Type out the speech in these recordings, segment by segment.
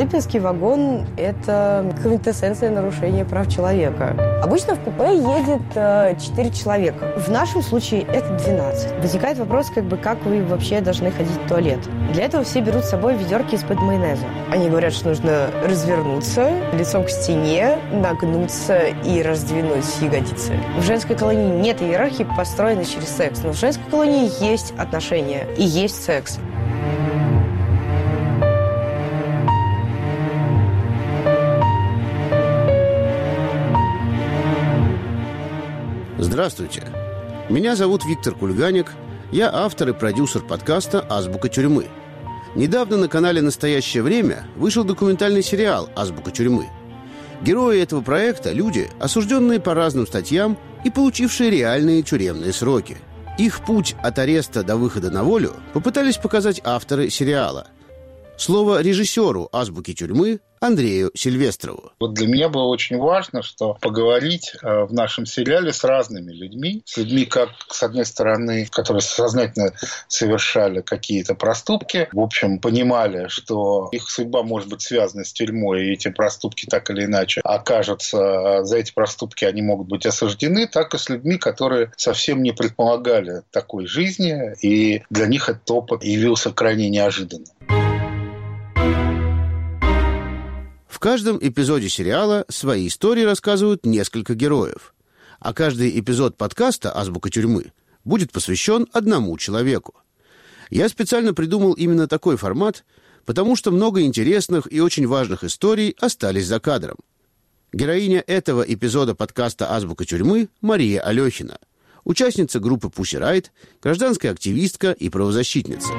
Столыпинский вагон – это квинтэссенция нарушения прав человека. Обычно в купе едет 4 человека. В нашем случае это 12. Возникает вопрос, как вы вообще должны ходить в туалет. Для этого все берут с собой ведерки из-под майонеза. Они говорят, что нужно развернуться лицом к стене, нагнуться и раздвинуть ягодицы. В женской колонии нет иерархии, построенной через секс, но в женской колонии есть отношения и есть секс. Здравствуйте. Меня зовут Виктор Кульганик. Я автор и продюсер подкаста «Азбука тюрьмы». Недавно на канале «Настоящее время» вышел документальный сериал «Азбука тюрьмы». Герои этого проекта – люди, осужденные по разным статьям и получившие реальные тюремные сроки. Их путь от ареста до выхода на волю попытались показать авторы сериала. Слово режиссеру «Азбуки тюрьмы» Андрею Сильвестрову. Для меня было очень важно, что поговорить в нашем сериале с разными людьми. С людьми, как, с одной стороны, которые сознательно совершали какие-то проступки, в общем, понимали, что их судьба может быть связана с тюрьмой, и эти проступки так или иначе окажутся, за эти проступки они могут быть осуждены, так и с людьми, которые совсем не предполагали такой жизни, и для них этот опыт явился крайне неожиданным. В каждом эпизоде сериала свои истории рассказывают несколько героев. А каждый эпизод подкаста «Азбука тюрьмы» будет посвящен одному человеку. Я специально придумал именно такой формат, потому что много интересных и очень важных историй остались за кадром. Героиня этого эпизода подкаста «Азбука тюрьмы» Мария Алехина, участница группы Pussy Riot, гражданская активистка и правозащитница.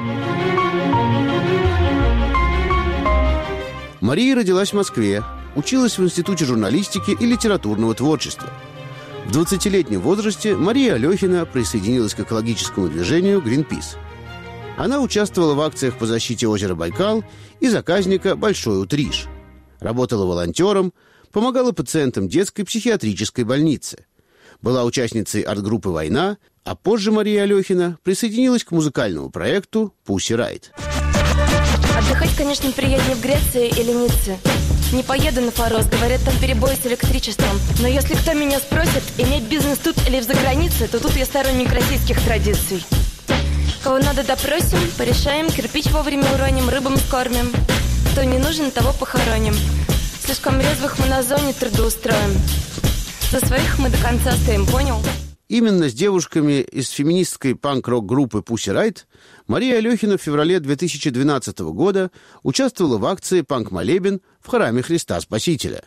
Мария родилась в Москве, училась в Институте журналистики и литературного творчества. В 20-летнем возрасте Мария Алехина присоединилась к экологическому движению Greenpeace. Она участвовала в акциях по защите озера Байкал и заказника Большой Утриш. Работала волонтером, помогала пациентам детской психиатрической больницы. Была участницей арт-группы «Война», а позже Мария Алехина присоединилась к музыкальному проекту Pussy Riot. Отдыхать, конечно, приятнее в Греции или Ницце. Не поеду на Фарос, говорят, там перебои с электричеством. Но если кто меня спросит, иметь бизнес тут или в загранице, то тут я сторонник российских традиций. Кого надо допросим, порешаем, кирпич вовремя уроним, рыбам скормим. Кто не нужен, того похороним. Слишком резвых мы на зоне трудоустроим. За своих мы до конца стоим, понял? Именно с девушками из феминистской панк-рок-группы Pussy Riot Мария Алехина в феврале 2012 года участвовала в акции «Панк-молебен» в храме Христа Спасителя.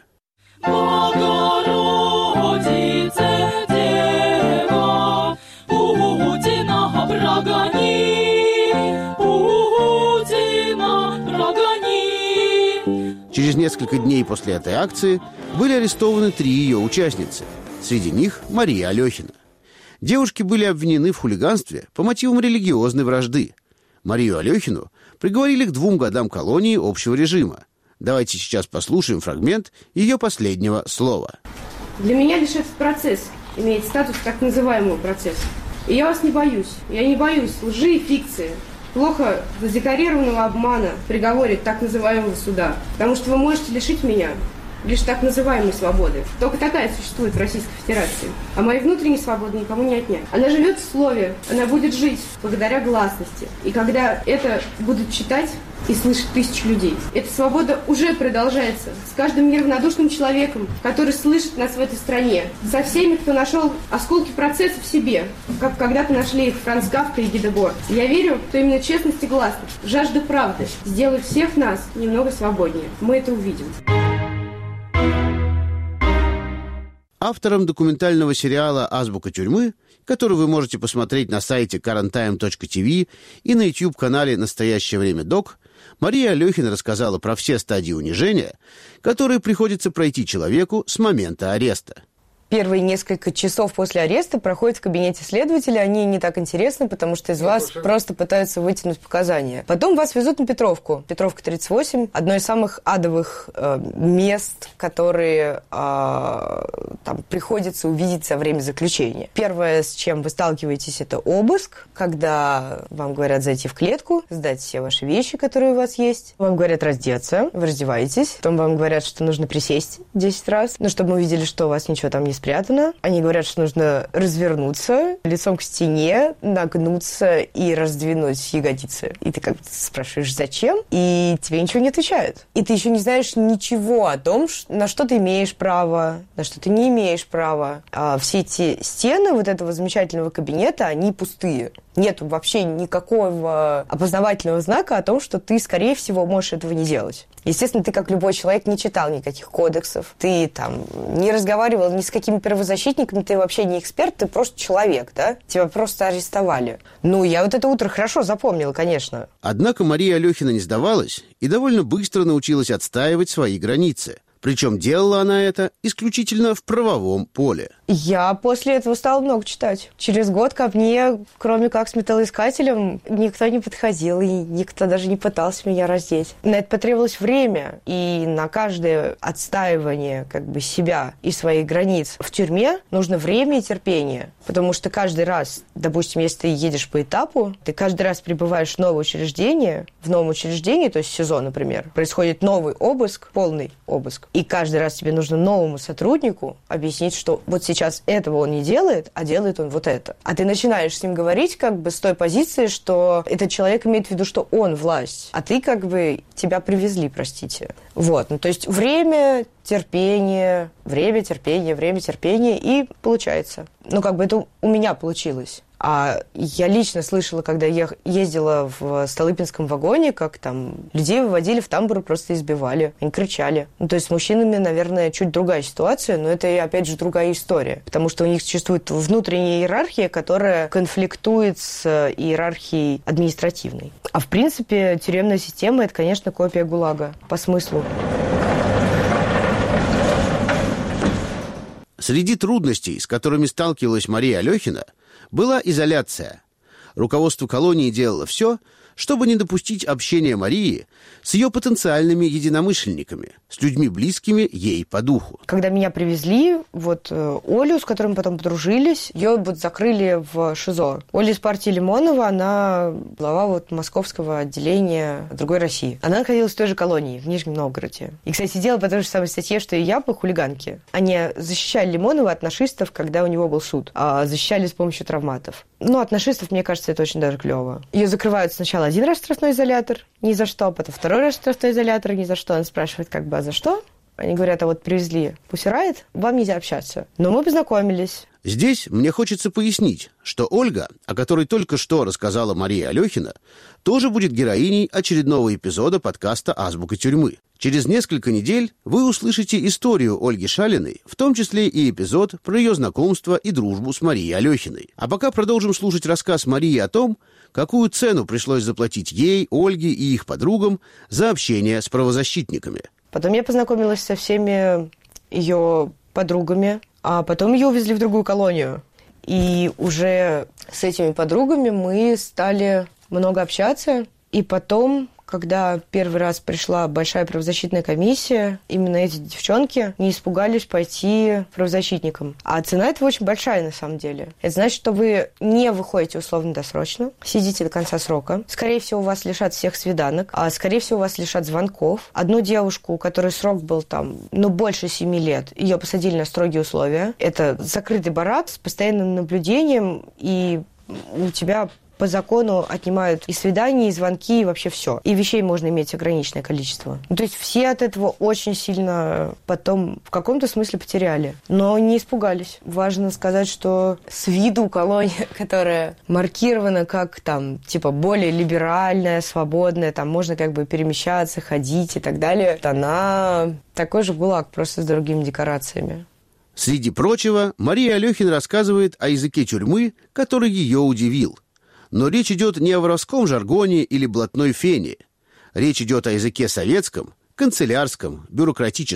Через несколько дней после этой акции были арестованы 3 ее участницы. Среди них Мария Алехина. Девушки были обвинены в хулиганстве по мотивам религиозной вражды. Марию Алехину приговорили к 2 годам колонии общего режима. Давайте сейчас послушаем фрагмент ее последнего слова. Для меня лишь этот процесс имеет статус так называемого процесса. И я вас не боюсь. Я не боюсь лжи и фикции, плохо задекорированного обмана в приговоре так называемого суда. Потому что вы можете лишить меня лишь так называемой свободы. Только такая существует в Российской Федерации. А моей внутренней свободы никому не отнять. Она живет в слове, она будет жить благодаря гласности. И когда это будут читать и слышать тысячи людей, эта свобода уже продолжается с каждым неравнодушным человеком, который слышит нас в этой стране. Со всеми, кто нашел осколки процесса в себе, как когда-то нашли их Франц Кафка и Ги Дебор. Я верю, что именно честность и гласность, жажда правды сделают всех нас немного свободнее. Мы это увидим. Автором документального сериала «Азбука тюрьмы», который вы можете посмотреть на сайте currenttime.tv и на YouTube-канале «Настоящее время док», Мария Алехина рассказала про все стадии унижения, которые приходится пройти человеку с момента ареста. Первые несколько часов после ареста проходят в кабинете следователя. Они не так интересны, потому что из вас просто пытаются вытянуть показания. Потом вас везут на Петровку. Петровка 38. Одно из самых адовых мест, которые там приходится увидеть за время заключения. Первое, с чем вы сталкиваетесь, это обыск, когда вам говорят зайти в клетку, сдать все ваши вещи, которые у вас есть. Вам говорят раздеться, вы раздеваетесь. Потом вам говорят, что нужно присесть 10 раз, чтобы мы увидели, что у вас ничего там не спрятано. Они говорят, что нужно развернуться лицом к стене, нагнуться и раздвинуть ягодицы. И ты как бы спрашиваешь, зачем? И тебе ничего не отвечают. И ты еще не знаешь ничего о том, на что ты имеешь право, на что ты не имеешь права. А все эти стены вот этого замечательного кабинета, они пустые. Нет вообще никакого опознавательного знака о том, что ты, скорее всего, можешь этого не делать. Естественно, ты, как любой человек, не читал никаких кодексов, ты там не разговаривал ни с какими правозащитниками, ты вообще не эксперт, ты просто человек, да? Тебя просто арестовали. Ну, я вот это утро хорошо запомнила, конечно. Однако Мария Алехина не сдавалась и довольно быстро научилась отстаивать свои границы. Причем делала она это исключительно в правовом поле. Я после этого стала много читать. Через год ко мне, кроме как с металлоискателем, никто не подходил, и никто даже не пытался меня раздеть. На это потребовалось время, и на каждое отстаивание себя и своих границ в тюрьме нужно время и терпение. Потому что каждый раз, допустим, если ты едешь по этапу, ты каждый раз прибываешь в новое учреждение, то есть СИЗО, например, происходит новый обыск, полный обыск. И каждый раз тебе нужно новому сотруднику объяснить, что вот сейчас этого он не делает, а делает он вот это. А ты начинаешь с ним говорить с той позиции, что этот человек имеет в виду, что он власть, а ты тебя привезли, простите. Вот, то есть время, терпение, и получается. Это у меня получилось. А я лично слышала, когда я ездила в Столыпинском вагоне, как там людей выводили в тамбур и просто избивали. Они кричали. То есть с мужчинами, наверное, чуть другая ситуация, но это, опять же, другая история. Потому что у них существует внутренняя иерархия, которая конфликтует с иерархией административной. А в принципе, тюремная система – это, конечно, копия ГУЛАГа по смыслу. Среди трудностей, с которыми сталкивалась Мария Алехина, была изоляция. Руководство колонии делало все, чтобы не допустить общения Марии с ее потенциальными единомышленниками, с людьми, близкими ей по духу. Когда меня привезли, Олю, с которой мы потом подружились, ее закрыли в ШИЗО. Оля из партии Лимонова, она глава московского отделения «Другой России». Она находилась в той же колонии, в Нижнем Новгороде. И, кстати, делала по той же самой статье, что и я, по хулиганке. Они защищали Лимонова от нашистов, когда у него был суд, а защищали с помощью травматов. От нашистов, мне кажется, это очень даже клево. Ее закрывают сначала один раз в штрафной изолятор, ни за что, потом второй раз в штрафной изолятор, ни за что. Она спрашивает, а за что? Они говорят, привезли Pussy Riot, вам нельзя общаться. Но мы познакомились. Здесь мне хочется пояснить, что Ольга, о которой только что рассказала Мария Алехина, тоже будет героиней очередного эпизода подкаста «Азбука тюрьмы». Через несколько недель вы услышите историю Ольги Шалиной, в том числе и эпизод про ее знакомство и дружбу с Марией Алехиной. А пока продолжим слушать рассказ Марии о том, какую цену пришлось заплатить ей, Ольге и их подругам за общение с правозащитниками. Потом я познакомилась со всеми ее подругами, а потом ее увезли в другую колонию. И уже с этими подругами мы стали много общаться. И потом, когда первый раз пришла большая правозащитная комиссия, именно эти девчонки не испугались пойти правозащитникам. А цена этого очень большая на самом деле. Это значит, что вы не выходите условно-досрочно, сидите до конца срока. Скорее всего, вас лишат всех свиданок, а скорее всего, вас лишат звонков. Одну девушку, у которой срок был больше 7 лет, ее посадили на строгие условия. Это закрытый барак с постоянным наблюдением, и у тебя по закону отнимают и свидания, и звонки, и вообще все. И вещей можно иметь ограниченное количество. То есть все от этого очень сильно потом в каком-то смысле потеряли. Но не испугались. Важно сказать, что с виду колония, которая маркирована как более либеральная, свободная, там можно перемещаться, ходить и так далее, она такой же ГУЛАГ, просто с другими декорациями. Среди прочего, Мария Алехина рассказывает о языке тюрьмы, который ее удивил. Но речь идет не о воровском жаргоне или блатной фене. Речь идет о языке советском, канцелярском, бюрократическом.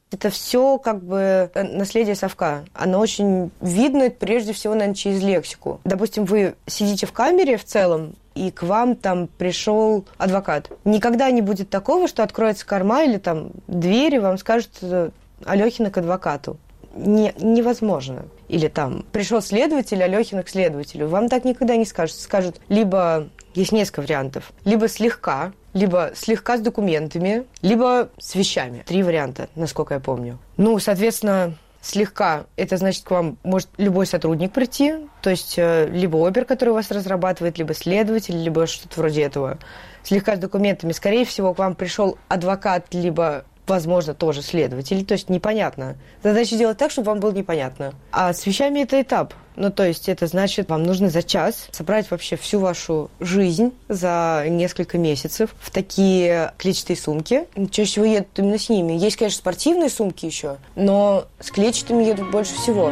Это все как бы наследие совка. Оно очень видно, прежде всего, наверное, через лексику. Допустим, вы сидите в камере в целом, и к вам там пришел адвокат. Никогда не будет такого, что откроется корма или там дверь, и вам скажут Алёхина к адвокату. Невозможно. Или там пришел следователь, Алёхина к следователю. Вам так никогда не скажут. Скажут либо, есть несколько вариантов, либо слегка с документами, либо с вещами. 3 варианта, насколько я помню. Соответственно, слегка это значит, к вам может любой сотрудник прийти, то есть либо опер, который вас разрабатывает, либо следователь, либо что-то вроде этого. Слегка с документами, скорее всего, к вам пришел адвокат, либо, возможно, тоже следователь, то есть непонятно. Задача сделать так, чтобы вам было непонятно. А с вещами это этап. То есть это значит, вам нужно за час собрать вообще всю вашу жизнь за несколько месяцев в такие клетчатые сумки. Чаще всего едут именно с ними. Есть, конечно, спортивные сумки еще, но с клетчатыми едут больше всего.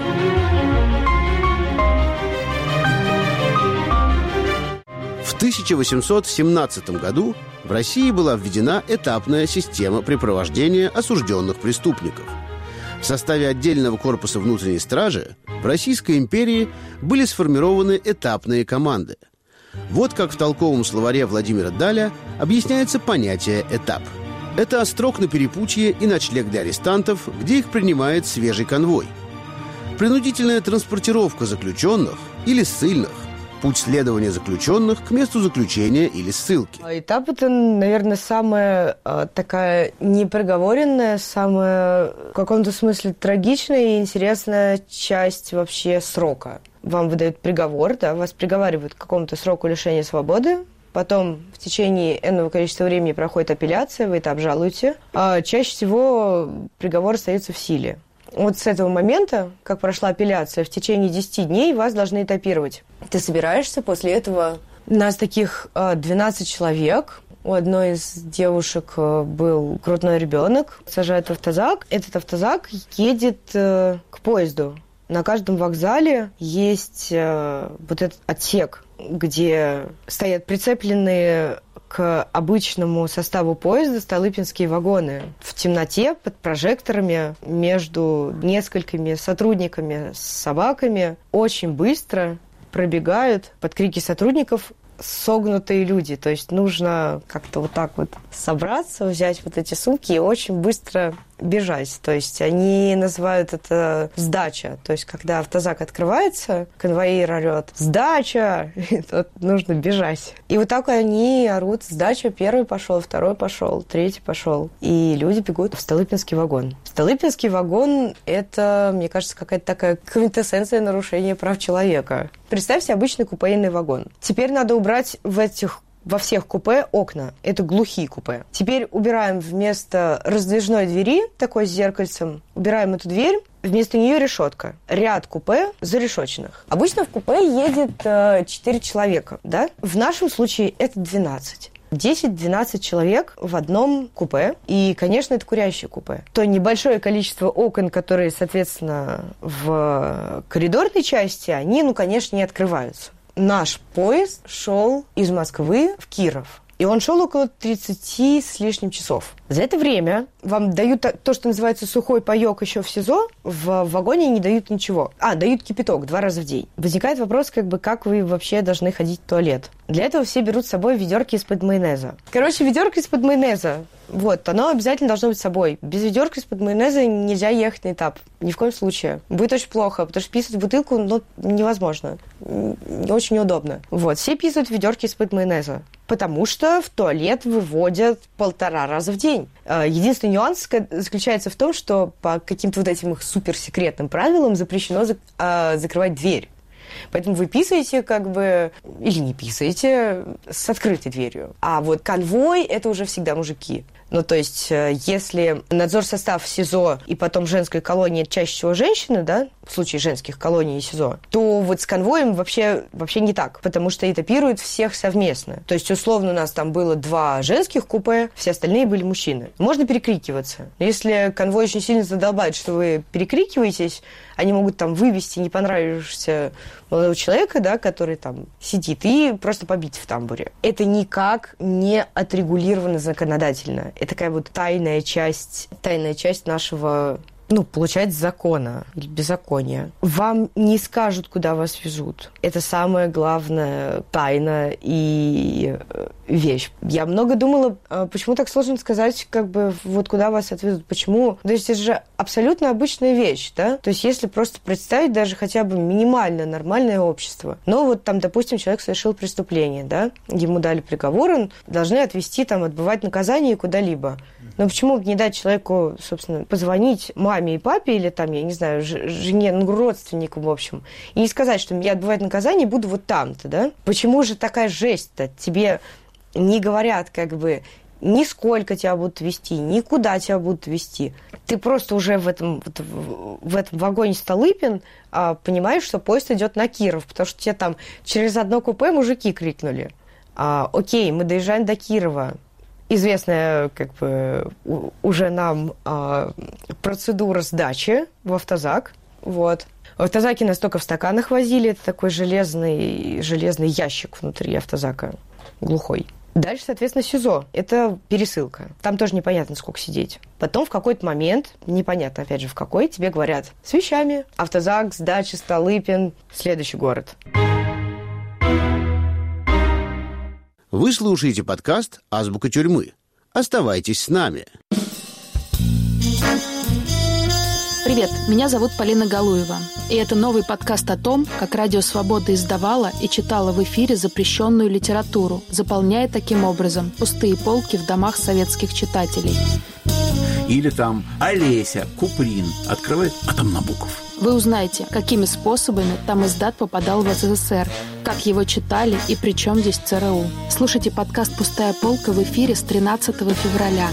В 1817 году в России была введена этапная система препровождения осужденных преступников. В составе отдельного корпуса внутренней стражи в Российской империи были сформированы этапные команды. Вот как в толковом словаре Владимира Даля объясняется понятие «этап». Это острог на перепутье и ночлег для арестантов, где их принимает свежий конвой. Принудительная транспортировка заключенных или ссыльных. Путь следования заключенных к месту заключения или ссылки. Этап – это, наверное, самая такая непроговоренная, самая в каком-то смысле трагичная и интересная часть вообще срока. Вам выдают приговор, да, вас приговаривают к какому-то сроку лишения свободы, потом в течение энного количества времени проходит апелляция, вы это обжалуете, а чаще всего приговор остается в силе. Вот с этого момента, как прошла апелляция, в течение 10 дней вас должны этапировать. Ты собираешься, после этого нас таких 12 человек. У одной из девушек был грудной ребенок. Сажают в автозак. Этот автозак едет к поезду. На каждом вокзале есть вот этот отсек, где стоят прицепленные к обычному составу поезда столыпинские вагоны в темноте под прожекторами между несколькими сотрудниками с собаками. Очень быстро пробегают под крики сотрудников согнутые люди. То есть нужно как-то вот так вот собраться, взять вот эти сумки и очень быстро бежать. То есть они называют это сдача. То есть когда автозак открывается, конвоир орет «Сдача!» И тут нужно бежать. И вот так они орут «Сдача!» Первый пошел, второй пошел, третий пошел. И люди бегут в Столыпинский вагон. Столыпинский вагон – это, мне кажется, какая-то такая квинтэссенция нарушения прав человека. Представьте обычный купейный вагон. Теперь надо убрать во всех купе окна. Это глухие купе. Теперь убираем вместо раздвижной двери, такой с зеркальцем, убираем эту дверь, вместо нее решетка. Ряд купе зарешоченных. Обычно в купе едет 4 человека, да? В нашем случае это 12. 10-12 человек в одном купе. И, конечно, это курящее купе. То небольшое количество окон, которые, соответственно, в коридорной части, они, конечно, не открываются. Наш поезд шел из Москвы в Киров. И он шел около 30 с лишним часов. За это время вам дают то, что называется сухой паёк еще в СИЗО. В вагоне не дают ничего. Дают кипяток 2 раза в день. Возникает вопрос, как вы вообще должны ходить в туалет. Для этого все берут с собой ведерки из-под майонеза. Ведерко из-под майонеза. Вот, оно обязательно должно быть с собой. Без ведерка из-под майонеза нельзя ехать на этап. Ни в коем случае. Будет очень плохо, потому что писать в бутылку невозможно. Очень неудобно. Вот, все писают в ведерке из-под майонеза. Потому что в туалет выводят 1,5 раза в день. Единственный нюанс заключается в том, что по каким-то вот этим их суперсекретным правилам запрещено закрывать дверь. Поэтому вы писаете или не писаете с открытой дверью. А вот конвой – это уже всегда мужики. То есть, если надзорсостав СИЗО и потом женской колонии – это чаще всего женщины, да, в случае женских колоний и СИЗО, то вот с конвоем вообще не так, потому что этапируют всех совместно. То есть, условно, у нас там было 2 женских купе, все остальные были мужчины. Можно перекрикиваться. Но если конвой очень сильно задолбает, что вы перекрикиваетесь, они могут там вывести не понравившегося молодого человека, да, который там сидит, и просто побить в тамбуре. Это никак не отрегулировано законодательно. Это такая вот тайная часть нашего, получается, закона или беззакония. Вам не скажут, куда вас везут. Это самая главная тайна и вещь. Я много думала, почему так сложно сказать, куда вас отвезут, почему. То есть это же абсолютно обычная вещь, да? То есть если просто представить даже хотя бы минимально нормальное общество. Допустим, человек совершил преступление, да? Ему дали приговор, он должны отвезти, отбывать наказание куда-либо. Но почему бы не дать человеку, собственно, позвонить маме и папе или жене, родственникам, в общем, и не сказать, что я отбывать наказание буду вот там-то, да? Почему же такая жесть-то? Тебе не говорят, ни сколько тебя будут везти, ни куда тебя будут везти. Ты просто уже в этом вагоне Столыпин понимаешь, что поезд идет на Киров, потому что тебе там через одно купе мужики крикнули. Окей, мы доезжаем до Кирова. Известная, уже нам процедура сдачи в автозак. Вот. В автозаке нас только в стаканах возили. Это такой железный ящик внутри автозака, глухой. Дальше, соответственно, СИЗО. Это пересылка. Там тоже непонятно, сколько сидеть. Потом в какой-то момент, непонятно, опять же, в какой, тебе говорят: с вещами. Автозак, сдача, Столыпин, следующий город. Вы слушаете подкаст «Азбука тюрьмы». Оставайтесь с нами. Привет, меня зовут Полина Галуева. И это новый подкаст о том, как Радио Свобода издавала и читала в эфире запрещенную литературу, заполняя таким образом пустые полки в домах советских читателей. Или там Олеся, Куприн открывает, а там Набоков. Вы узнаете, какими способами там издат попадал в СССР, как его читали и при чем здесь ЦРУ. Слушайте подкаст «Пустая полка» в эфире с 13 февраля.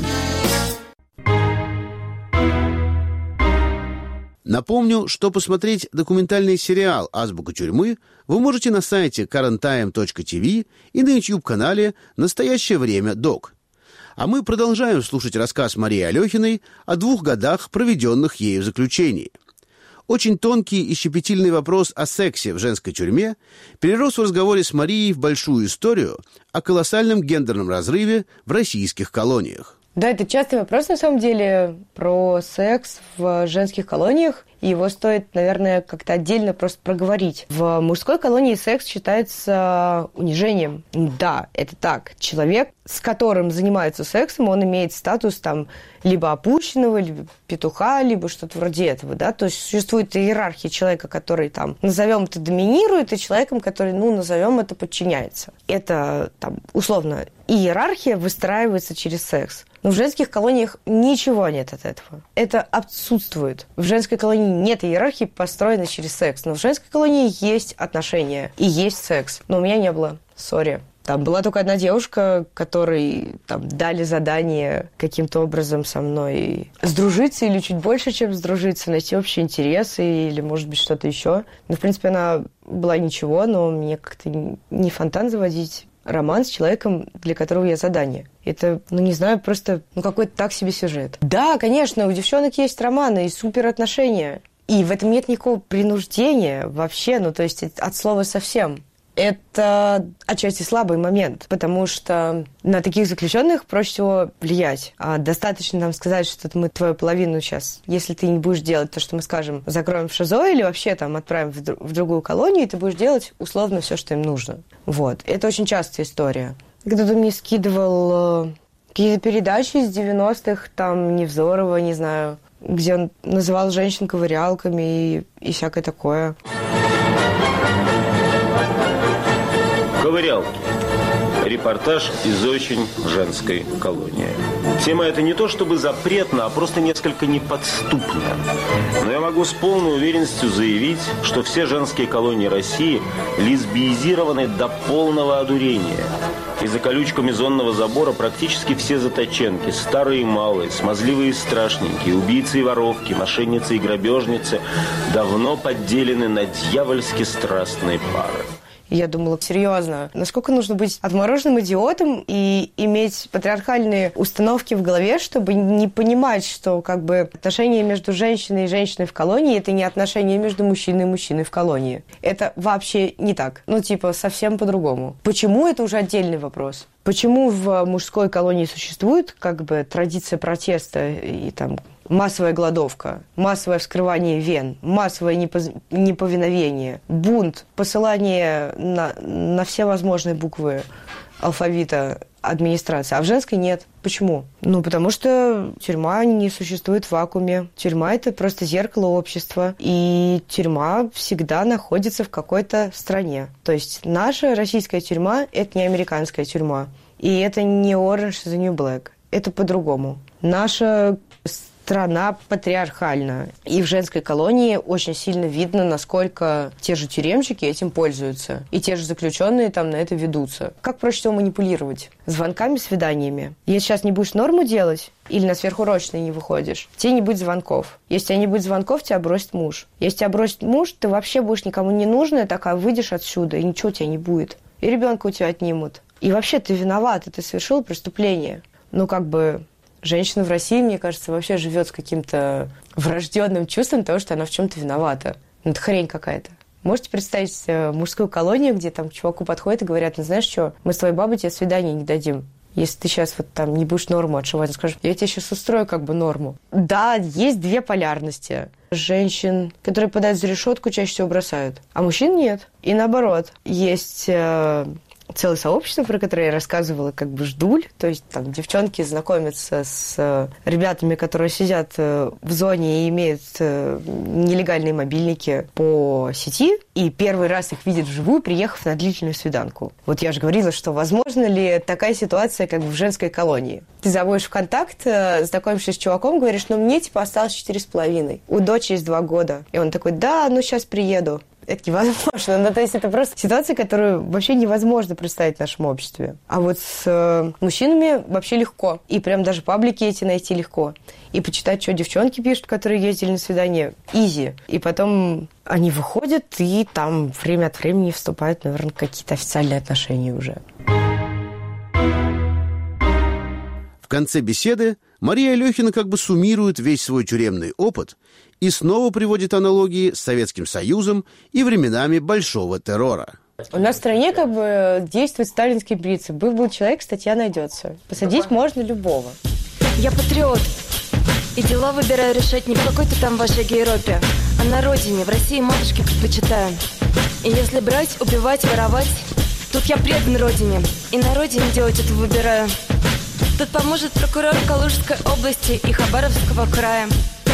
Напомню, что посмотреть документальный сериал «Азбука тюрьмы» вы можете на сайте currenttime.tv и на YouTube-канале «Настоящее время. Док». А мы продолжаем слушать рассказ Марии Алехиной о 2 годах, проведенных ею в заключении. Очень тонкий и щепетильный вопрос о сексе в женской тюрьме перерос в разговоре с Марией в большую историю о колоссальном гендерном разрыве в российских колониях. Да, это частый вопрос, на самом деле, про секс в женских колониях. И его стоит, наверное, как-то отдельно просто проговорить. В мужской колонии секс считается унижением. Да, это так. Человек, с которым занимаются сексом, он имеет статус либо опущенного, либо петуха, либо что-то вроде этого, да. То есть существует иерархия человека, который назовем это, доминирует, и человеком, который, назовем это, подчиняется. Это условно иерархия выстраивается через секс. Но в женских колониях ничего нет от этого. Это отсутствует. В женской колонии нет иерархии, построенной через секс. Но в женской колонии есть отношения и есть секс. Но у меня не было. Сори. Там была только одна девушка, которой дали задание каким-то образом со мной сдружиться или чуть больше, чем сдружиться, найти общие интересы или, может быть, что-то еще. В принципе, она была ничего, но мне как-то не фонтан заводить. Роман с человеком, для которого я задание. Это, не знаю, просто какой-то так себе сюжет. Да, конечно, у девчонок есть романы и суперотношения. И в этом нет никакого принуждения вообще, то есть от слова совсем. Это отчасти слабый момент, потому что на таких заключенных проще всего влиять. Достаточно сказать, что мы твою половину сейчас, если ты не будешь делать то, что мы скажем, закроем в ШИЗО или вообще отправим в другую колонию, и ты будешь делать условно все, что им нужно. Вот. Это очень частая история. Кто-то мне скидывал какие-то передачи из 90-х, Невзорова, не знаю, где он называл женщин ковырялками и всякое такое. Ковырялки. Репортаж из очень женской колонии. Тема эта не то чтобы запретна, а просто несколько неподступна. Но я могу с полной уверенностью заявить, что все женские колонии России лесбиизированы до полного одурения. И за колючками зонного забора практически все заточенки, старые и малые, смазливые и страшненькие, убийцы и воровки, мошенницы и грабежницы, давно подделены на дьявольски страстные пары. И я думала, серьезно, насколько нужно быть отмороженным идиотом и иметь патриархальные установки в голове, чтобы не понимать, что как бы отношения между женщиной и женщиной в колонии – это не отношения между мужчиной и мужчиной в колонии. Это вообще не так. Совсем по-другому. Почему – это уже отдельный вопрос. Почему в мужской колонии существует как бы традиция протеста и там массовая голодовка, массовое вскрывание вен, массовое неповиновение, бунт, посылание на все возможные буквы алфавита администрации, а в женской нет. Почему? Потому что тюрьма не существует в вакууме. Тюрьма – это просто зеркало общества, и тюрьма всегда находится в какой-то стране. То есть наша российская тюрьма – это не американская тюрьма, и это не Orange is the New Black. Это по-другому. Наша страна патриархальна. И в женской колонии очень сильно видно, насколько те же тюремщики этим пользуются. И те же заключенные там на это ведутся. Как проще всего манипулировать? Звонками, свиданиями. Если сейчас не будешь норму делать, или на сверхурочные не выходишь, тебе не будет звонков. Если тебя не будет звонков, тебя бросит муж. Если тебя бросит муж, ты вообще будешь никому не нужная, такая выйдешь отсюда, и ничего у тебя не будет. И ребенка у тебя отнимут. И вообще ты виноват, ты совершил преступление. Женщина в России, мне кажется, вообще живет с каким-то врожденным чувством того, что она в чем-то виновата. Это хрень какая-то. Можете представить мужскую колонию, где там к чуваку подходят и говорят: знаешь что, мы с твоей бабой тебе свидания не дадим. Если ты сейчас не будешь норму отшивать, он скажет: я тебе сейчас устрою норму. Да, есть две полярности. Женщин, которые подают за решетку, чаще всего бросают, а мужчин нет. И наоборот, есть целое сообщество, про которое я рассказывала, ждуль, то есть там девчонки знакомятся с ребятами, которые сидят в зоне и имеют нелегальные мобильники по сети, и первый раз их видят вживую, приехав на длительную свиданку. Вот я же говорила, что возможно ли такая ситуация в женской колонии. Ты заводишь в контакт, знакомишься с чуваком, говоришь: мне осталось 4,5. У дочери есть 2 года. И он такой: да, сейчас приеду. Это невозможно. То есть это просто ситуация, которую вообще невозможно представить в нашем обществе. А вот с мужчинами вообще легко. И прям даже паблики эти найти легко. И почитать, что девчонки пишут, которые ездили на свидание. Изи. И потом они выходят, и там время от времени вступают, наверное, какие-то официальные отношения уже. В конце беседы Мария Алехина суммирует весь свой тюремный опыт и снова приводит аналогии с Советским Союзом и временами Большого террора. У нас в стране действует сталинский принцип. Был человек, статья найдется. Посадить можно любого. Я патриот. И дела выбираю решать не в какой-то там вашей Европе, а на родине, в России матушке предпочитаю. И если брать, убивать, воровать, тут я предан родине. И на родине делать это выбираю. Тут поможет прокурор Калужской области и Хабаровского края.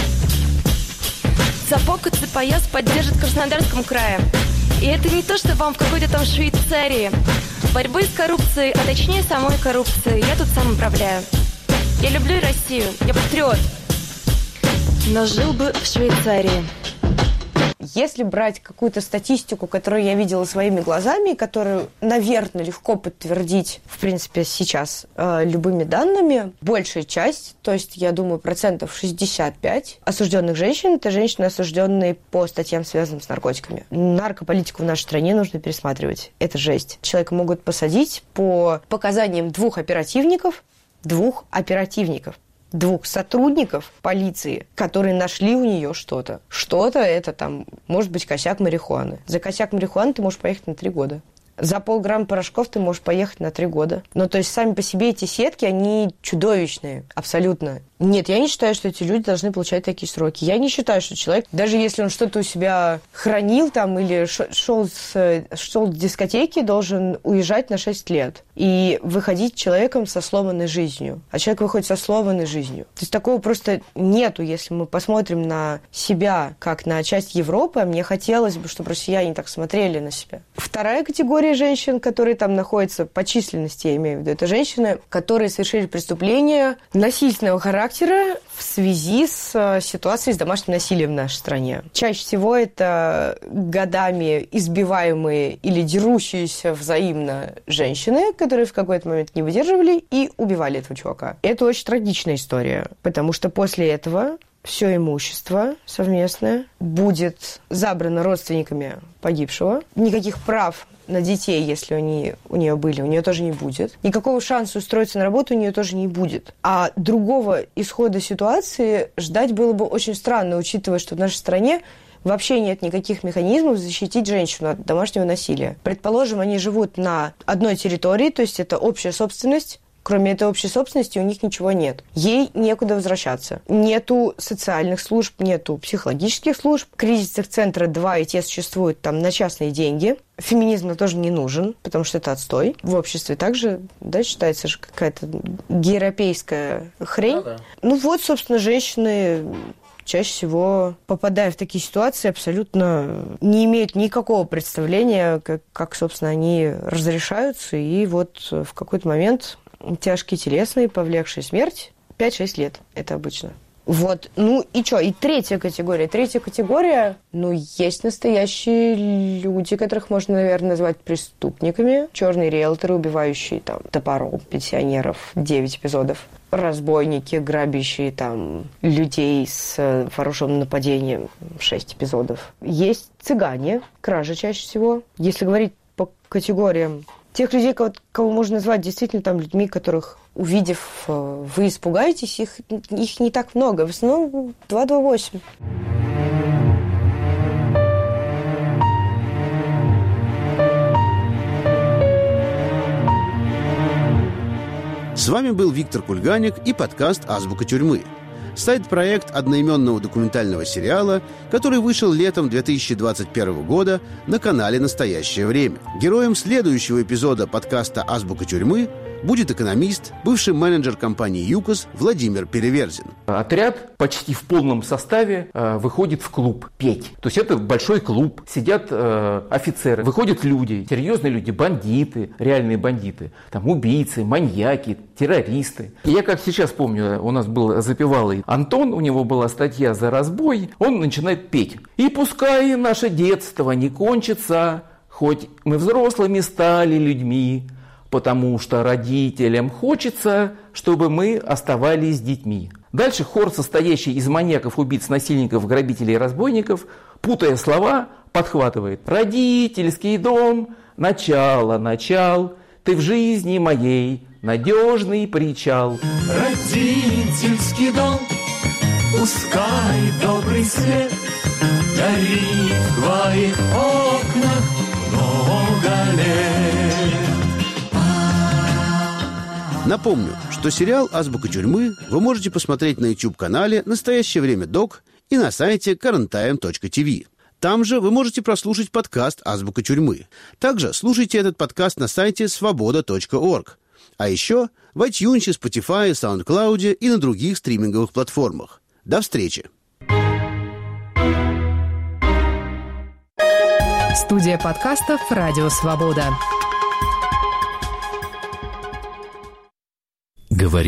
Сапог и цепояс поддержит в Краснодарском крае. И это не то, что вам в какой-то там Швейцарии. Борьбой с коррупцией, а точнее самой коррупцией, я тут сам управляю. Я люблю Россию, я патриот, но жил бы в Швейцарии. Если брать какую-то статистику, которую я видела своими глазами, которую, наверное, легко подтвердить, в принципе, сейчас любыми данными, большая часть, то есть, я думаю, 65% осужденных женщин – это женщины, осужденные по статьям, связанным с наркотиками. Наркополитику в нашей стране нужно пересматривать. Это жесть. Человека могут посадить по показаниям 2 оперативников, 2 сотрудников полиции, которые нашли у нее что-то. Что-то это может быть косяк марихуаны. За косяк марихуаны ты можешь поехать на 3 года. За полграмма порошков ты можешь поехать на 3 года. То есть сами по себе эти сетки, они чудовищные. Абсолютно. Нет, я не считаю, что эти люди должны получать такие сроки. Я не считаю, что человек, даже если он что-то у себя хранил или шел с дискотеки, должен уезжать на 6 лет и выходить человеком со сломанной жизнью. А человек выходит со сломанной жизнью. То есть такого просто нету, если мы посмотрим на себя как на часть Европы. Мне хотелось бы, чтобы россияне так смотрели на себя. Вторая категория женщин, которые находятся по численности, я имею в виду, это женщины, которые совершили преступления насильственного характера в связи с ситуацией с домашним насилием в нашей стране. Чаще всего это годами избиваемые или дерущиеся взаимно женщины, которые в какой-то момент не выдерживали и убивали этого чувака. Это очень трагичная история, потому что после этого все имущество совместное будет забрано родственниками погибшего. Никаких прав на детей, если они у нее были, у нее тоже не будет. Никакого шанса устроиться на работу у нее тоже не будет. А другого исхода ситуации ждать было бы очень странно, учитывая, что в нашей стране вообще нет никаких механизмов защитить женщину от домашнего насилия. Предположим, они живут на одной территории, то есть это общая собственность. Кроме этой общей собственности у них ничего нет. Ей некуда возвращаться. Нету социальных служб, нету психологических служб. Кризисных центров 2, и те существуют там на частные деньги. Феминизм тоже не нужен, потому что это отстой. В обществе также, да, считается же какая-то гейропейская хрень. Да. Ну вот, собственно, женщины чаще всего, попадая в такие ситуации, абсолютно не имеют никакого представления, как собственно, они разрешаются. И вот в какой-то момент тяжкие телесные, повлекшие смерть, 5-6 лет. Это обычно. Вот. Ну и что? И третья категория. Третья категория, ну, есть настоящие люди, которых можно, наверное, назвать преступниками. Черные риэлторы, убивающие там топором пенсионеров. 9 эпизодов. Разбойники, грабящие там людей с вооруженным нападением. 6 эпизодов. Есть цыгане, кражи чаще всего. Если говорить по категориям тех людей, кого можно назвать действительно там людьми, которых, увидев, вы испугаетесь, их не так много. В основном 228. С вами был Виктор Кульганик и подкаст «Азбука тюрьмы». Сайт-проект одноименного документального сериала, который вышел летом 2021 года на канале «Настоящее время». Героем следующего эпизода подкаста «Азбука тюрьмы» будет экономист, бывший менеджер компании «ЮКОС» Владимир Переверзин. Отряд почти в полном составе выходит в клуб петь. То есть это большой клуб, сидят офицеры, выходят люди, серьезные люди, бандиты, реальные бандиты, там убийцы, маньяки, террористы. И я как сейчас помню, у нас был запевалый Антон, у него была статья за разбой, он начинает петь. И пускай наше детство не кончится, хоть мы взрослыми стали людьми, потому что родителям хочется, чтобы мы оставались детьми. Дальше хор, состоящий из маньяков, убийц, насильников, грабителей и разбойников, путая слова, подхватывает: «Родительский дом, начало, ты в жизни моей надежный причал». Родительский дом, пускай добрый свет горит в твоих окнах много лет. Напомню, что сериал «Азбука тюрьмы» вы можете посмотреть на YouTube-канале «Настоящее время ДОК» и на сайте currenttime.tv. Там же вы можете прослушать подкаст «Азбука тюрьмы». Также слушайте этот подкаст на сайте svoboda.org. А еще в iTunes, Spotify, SoundCloud и на других стриминговых платформах. До встречи! Студия подкастов «Радио Свобода». Говори.